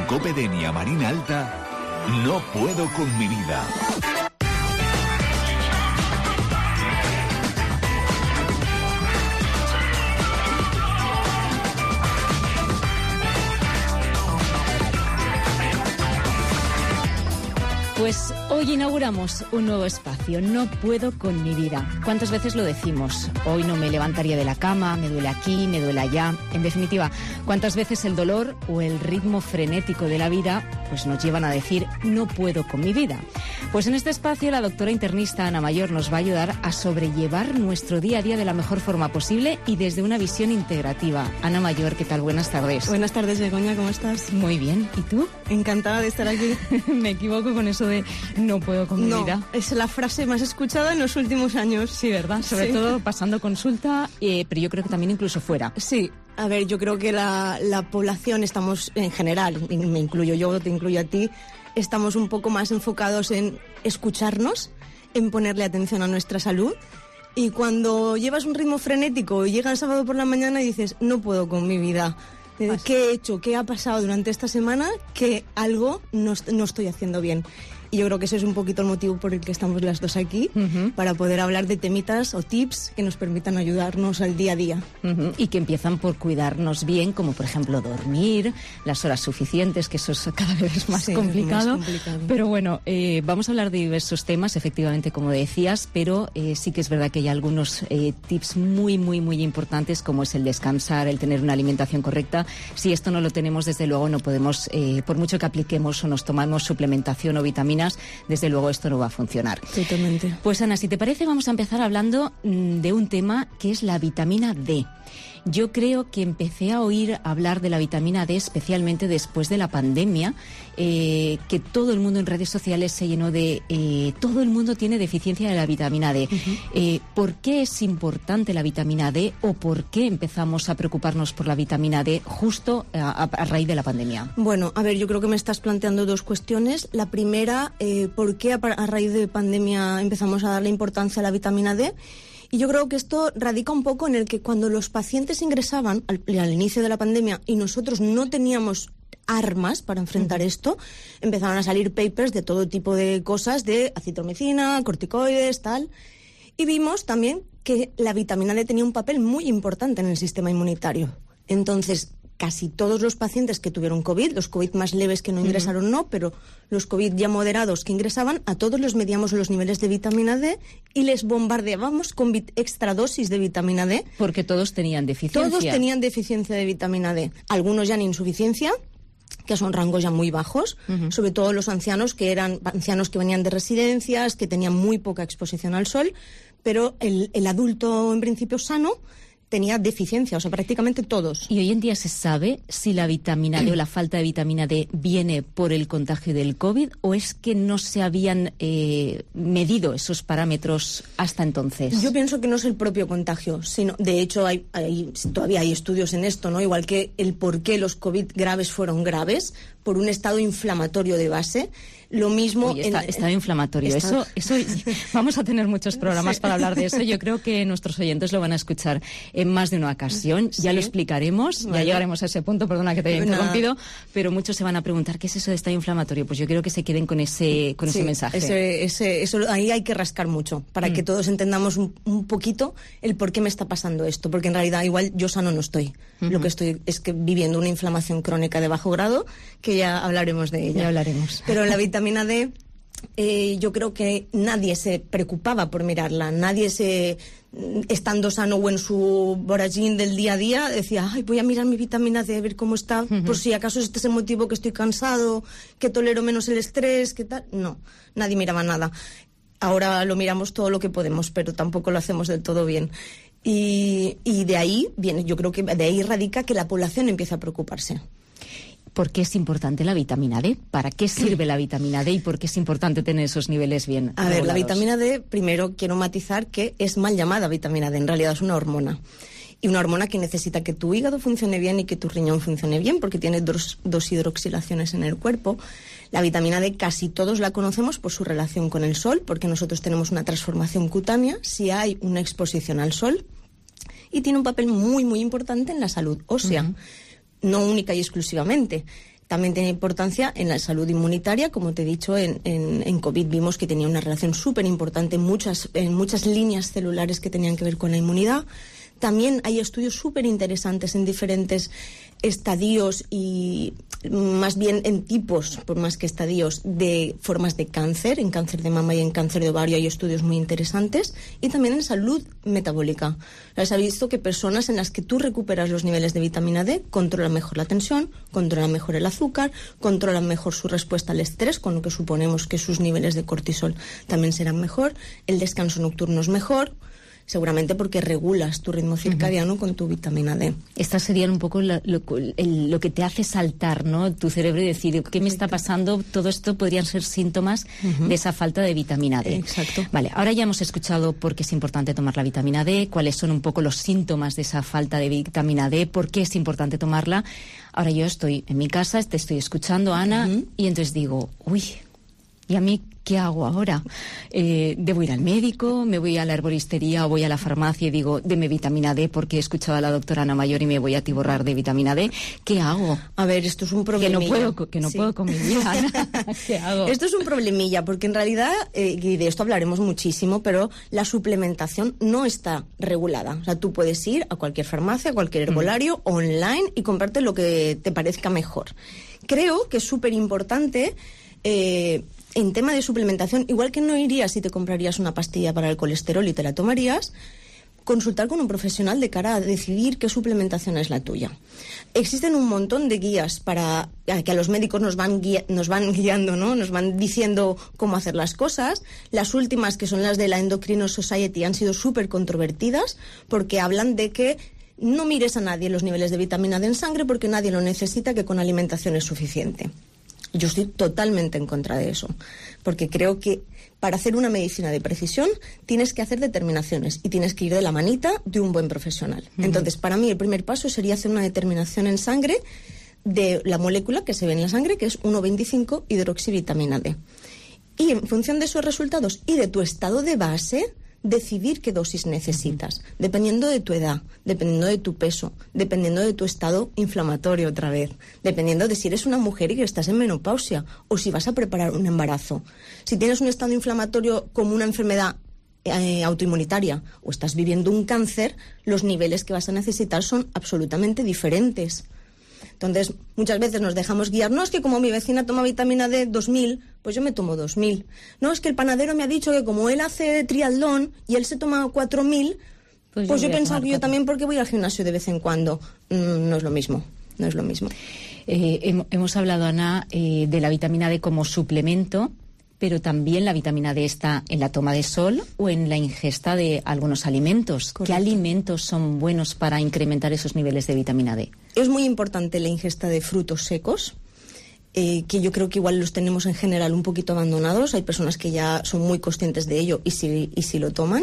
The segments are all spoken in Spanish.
COPE Denia Marina Alta, No puedo con mi vida. Pues hoy inauguramos un nuevo espacio, No puedo con mi vida. ¿Cuántas veces lo decimos? Hoy no me levantaría de la cama, me duele aquí, me duele allá. En definitiva, ¿cuántas veces el dolor o el ritmo frenético de la vida pues nos llevan a decir no puedo con mi vida? Pues en este espacio la doctora internista Ana Mayor nos va a ayudar a sobrellevar nuestro día a día de la mejor forma posible y desde una visión integrativa. Ana Mayor, ¿qué tal? Buenas tardes. Buenas tardes, Begoña, ¿cómo estás? Muy bien. ¿Y tú? Encantada de estar aquí. Me equivoco con eso de no puedo con mi vida. Es la frase más escuchada en los últimos años. Sí, ¿verdad? Sobre todo pasando consulta, pero yo creo que también incluso fuera. Sí. A ver, yo creo que la población estamos, en general, y me incluyo yo, te incluyo a ti, estamos un poco más enfocados en escucharnos, en ponerle atención a nuestra salud. Y cuando llevas un ritmo frenético y llega el sábado por la mañana y dices, no puedo con mi vida, ¿qué he hecho? ¿Qué ha pasado durante esta semana? Que algo no estoy haciendo bien. Y yo creo que ese es un poquito el motivo por el que estamos las dos aquí, para poder hablar de temitas o tips que nos permitan ayudarnos al día a día. Y que empiezan por cuidarnos bien, como por ejemplo dormir, las horas suficientes, que eso es cada vez más complicado. Pero bueno, vamos a hablar de diversos temas, efectivamente, como decías, pero sí que es verdad que hay algunos tips muy, muy, muy importantes, como es el descansar, el tener una alimentación correcta. Si esto no lo tenemos, desde luego no podemos, por mucho que apliquemos o nos tomamos suplementación o vitaminas, desde luego esto no va a funcionar. Totalmente. Pues Ana, si te parece, vamos a empezar hablando de un tema que es la vitamina D. Yo creo que empecé a oír hablar de la vitamina D especialmente después de la pandemia, que todo el mundo en redes sociales se llenó de... todo el mundo tiene deficiencia de la vitamina D. ¿Por qué es importante la vitamina D o por qué empezamos a preocuparnos por la vitamina D justo a raíz de la pandemia? Bueno, a ver, yo creo que me estás planteando dos cuestiones. La primera, ¿por qué a raíz de pandemia empezamos a darle importancia a la vitamina D? Y yo creo que esto radica un poco en el que cuando los pacientes ingresaban al inicio de la pandemia y nosotros no teníamos armas para enfrentar esto, empezaron a salir papers de todo tipo de cosas, de acitromicina, corticoides, tal. Y vimos también que la vitamina D tenía un papel muy importante en el sistema inmunitario. Entonces, casi todos los pacientes que tuvieron COVID, los COVID más leves que no ingresaron no, pero los COVID ya moderados que ingresaban, a todos los medíamos los niveles de vitamina D y les bombardeábamos con extra dosis de vitamina D. Porque todos tenían deficiencia. Todos tenían deficiencia de vitamina D. Algunos ya en insuficiencia, que son rangos ya muy bajos, sobre todo los ancianos, que eran ancianos que venían de residencias, que tenían muy poca exposición al sol, pero el adulto en principio sano tenía deficiencia, o sea, prácticamente todos. ¿Y hoy en día se sabe si la vitamina D o la falta de vitamina D viene por el contagio del COVID o es que no se habían medido esos parámetros hasta entonces? Yo pienso que no es el propio contagio, sino, de hecho, todavía hay estudios en esto, ¿no? Igual que el por qué los COVID graves fueron graves, por un estado inflamatorio de base. Lo mismo... Estado inflamatorio. Eso vamos a tener muchos programas para hablar de eso. Yo creo que nuestros oyentes lo van a escuchar en más de una ocasión. Ya lo explicaremos, ya llegaremos a ese punto, perdona que te haya interrumpido, pero muchos se van a preguntar ¿qué es eso de estado inflamatorio? Pues yo quiero que se queden con ese mensaje. Eso ahí hay que rascar mucho, para que todos entendamos un poquito el por qué me está pasando esto, porque en realidad igual yo sano no estoy. Lo que estoy es que viviendo una inflamación crónica de bajo grado, que ya hablaremos de ella. Ya hablaremos. Pero la vitamina D, yo creo que nadie se preocupaba por mirarla, estando sano o en su voragine del día a día, decía, ay, voy a mirar mi vitamina D, a ver cómo está, por si acaso este es el motivo que estoy cansado, que tolero menos el estrés, que tal. No, nadie miraba nada. Ahora lo miramos todo lo que podemos, pero tampoco lo hacemos del todo bien. Y de ahí viene, yo creo que de ahí radica que la población empieza a preocuparse. ¿Por qué es importante la vitamina D? ¿Para qué sirve la vitamina D y por qué es importante tener esos niveles bien regulados? A ver, la vitamina D, primero quiero matizar que es mal llamada vitamina D, en realidad es una hormona. Y una hormona que necesita que tu hígado funcione bien y que tu riñón funcione bien, porque tiene dos hidroxilaciones en el cuerpo. La vitamina D casi todos la conocemos por su relación con el sol, porque nosotros tenemos una transformación cutánea si hay una exposición al sol, y tiene un papel muy, muy importante en la salud ósea. No única y exclusivamente. También tiene importancia en la salud inmunitaria, como te he dicho, en COVID vimos que tenía una relación súper importante en muchas líneas celulares que tenían que ver con la inmunidad. También hay estudios súper interesantes en diferentes estadios y más bien en tipos, por más que estadios, de formas de cáncer, en cáncer de mama y en cáncer de ovario hay estudios muy interesantes, y también en salud metabólica. Se ha visto que personas en las que tú recuperas los niveles de vitamina D controlan mejor la tensión, controlan mejor el azúcar, controlan mejor su respuesta al estrés, con lo que suponemos que sus niveles de cortisol también serán mejor, el descanso nocturno es mejor, seguramente porque regulas tu ritmo circadiano con tu vitamina D. Estas serían un poco lo que te hace saltar, ¿no? Tu cerebro y decir, ¿qué me está pasando? Todo esto podrían ser síntomas de esa falta de vitamina D. Exacto. Vale, ahora ya hemos escuchado por qué es importante tomar la vitamina D, cuáles son un poco los síntomas de esa falta de vitamina D, por qué es importante tomarla. Ahora yo estoy en mi casa, te estoy escuchando, Ana, y entonces digo, uy, ¿y a mí qué hago ahora? ¿Debo ir al médico? ¿Me voy a la herboristería o voy a la farmacia y digo, deme vitamina D porque he escuchado a la doctora Ana Mayor y me voy a atiborrar de vitamina D? ¿Qué hago? A ver, esto es un problemilla. Que no puedo con mi vida, Ana. ¿Qué hago? Esto es un problemilla porque en realidad, y de esto hablaremos muchísimo, pero la suplementación no está regulada. O sea, tú puedes ir a cualquier farmacia, a cualquier herbolario, online y comprarte lo que te parezca mejor. Creo que es súper importante... en tema de suplementación, igual que no irías si te comprarías una pastilla para el colesterol y te la tomarías, consultar con un profesional de cara a decidir qué suplementación es la tuya. Existen un montón de guías para que a los médicos nos van guiando, ¿no? Nos van diciendo cómo hacer las cosas. Las últimas, que son las de la Endocrine Society, han sido súper controvertidas porque hablan de que no mires a nadie los niveles de vitamina D en sangre porque nadie lo necesita, que con alimentación es suficiente. Yo estoy totalmente en contra de eso, porque creo que para hacer una medicina de precisión tienes que hacer determinaciones y tienes que ir de la manita de un buen profesional. Entonces, para mí el primer paso sería hacer una determinación en sangre de la molécula que se ve en la sangre, que es 1,25 hidroxivitamina D. Y en función de esos resultados y de tu estado de base, decidir qué dosis necesitas, dependiendo de tu edad, dependiendo de tu peso, dependiendo de tu estado inflamatorio otra vez, dependiendo de si eres una mujer y que estás en menopausia o si vas a preparar un embarazo. Si tienes un estado inflamatorio como una enfermedad autoinmunitaria o estás viviendo un cáncer, los niveles que vas a necesitar son absolutamente diferentes. Entonces, muchas veces nos dejamos guiar. No, es que como mi vecina toma vitamina D 2000, pues yo me tomo 2000. No, es que el panadero me ha dicho que como él hace triatlón y él se toma 4000, pues yo he pensado que yo también, porque voy al gimnasio de vez en cuando. No es lo mismo, no es lo mismo. Hemos hablado, Ana, de la vitamina D como suplemento, pero también la vitamina D está en la toma de sol o en la ingesta de algunos alimentos. Correcto. ¿Qué alimentos son buenos para incrementar esos niveles de vitamina D? Es muy importante la ingesta de frutos secos, que yo creo que igual los tenemos en general un poquito abandonados. Hay personas que ya son muy conscientes de ello y si lo toman.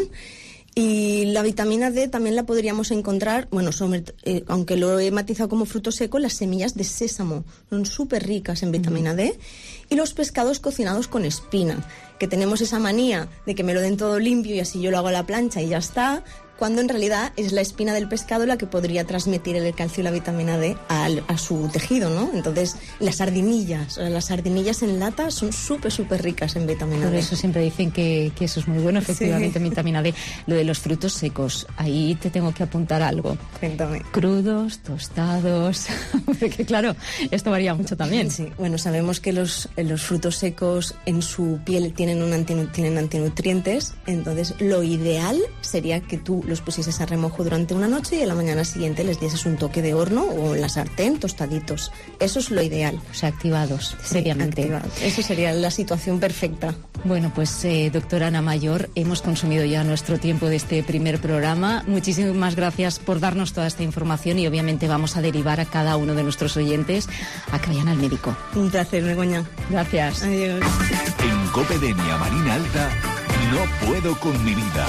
Y la vitamina D también la podríamos encontrar, bueno, aunque lo he matizado como fruto seco, las semillas de sésamo son súper ricas en vitamina D, y los pescados cocinados con espina, que tenemos esa manía de que me lo den todo limpio y así yo lo hago a la plancha y ya está, cuando en realidad es la espina del pescado la que podría transmitir el calcio y la vitamina D a su tejido, ¿no? Entonces, las sardinillas en lata son súper ricas en vitamina D. Por eso siempre dicen que eso es muy bueno, efectivamente, en vitamina D. Lo de los frutos secos, ahí te tengo que apuntar algo. Cuéntame. Crudos, tostados, porque claro, esto varía mucho también. Sí, bueno, sabemos que los frutos secos en su piel tienen antinutrientes, entonces lo ideal sería que tú los pusieses a remojo durante una noche y a la mañana siguiente les dieses un toque de horno o en la sartén tostaditos. Eso es lo ideal. O sea, activados, previamente. Activados. Eso sería la situación perfecta. Bueno, pues doctora Ana Mayor, hemos consumido ya nuestro tiempo de este primer programa. Muchísimas gracias por darnos toda esta información y obviamente vamos a derivar a cada uno de nuestros oyentes a que vayan al médico. Un placer, Begoña. Gracias. Adiós. En COPE Denia Marina Alta, no puedo con mi vida.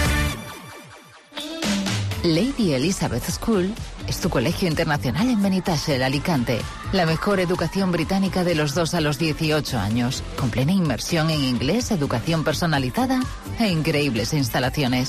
Lady Elizabeth School es tu colegio internacional en Benitatxell, Alicante. La mejor educación británica de los 2 a los 18 años, con plena inmersión en inglés, educación personalizada e increíbles instalaciones.